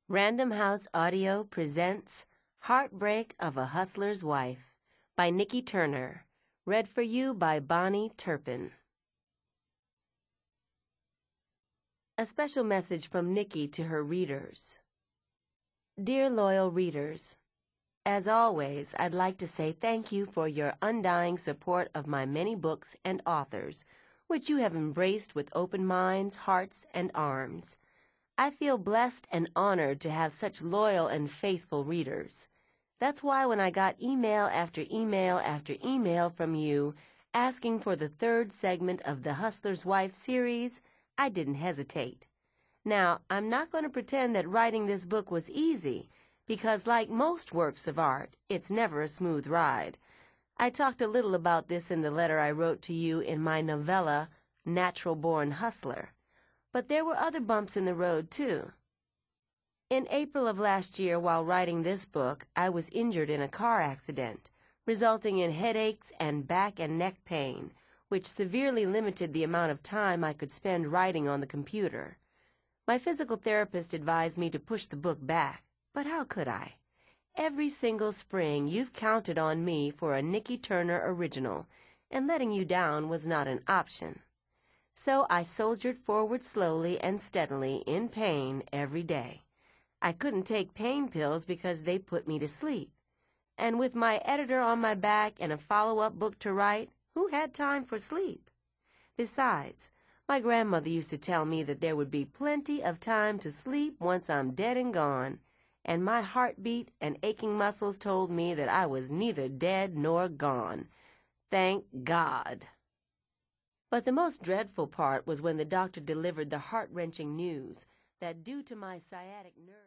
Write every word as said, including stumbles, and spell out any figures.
Random House Audio presents Heartbreak of a Hustler's Wife by Nikki Turner, read for you by Bonnie Turpin. A special message from Nikki to her readers. Dear loyal readers, as always, I'd like to say thank you for your undying support of my many books and authors, which you have embraced with open minds, hearts, and arms. I feel blessed and honored to have such loyal and faithful readers. That's why when I got email after email after email from you asking for the third segment of the Hustler's Wife series, I didn't hesitate. Now, I'm not going to pretend that writing this book was easy, because like most works of art, it's never a smooth ride. I talked a little about this in the letter I wrote to you in my novella, Natural Born Hustler. But there were other bumps in the road, too. In April of last year, while writing this book, I was injured in a car accident, resulting in headaches and back and neck pain, which severely limited the amount of time I could spend writing on the computer. My physical therapist advised me to push the book back, but how could I? Every single spring, you've counted on me for a Nikki Turner original, and letting you down was not an option. So I soldiered forward slowly and steadily in pain every day. I couldn't take pain pills because they put me to sleep. And with my editor on my back and a follow-up book to write, who had time for sleep? Besides, my grandmother used to tell me that there would be plenty of time to sleep once I'm dead and gone, and my heartbeat and aching muscles told me that I was neither dead nor gone. Thank God. But the most dreadful part was when the doctor delivered the heart-wrenching news that due to my sciatic nerve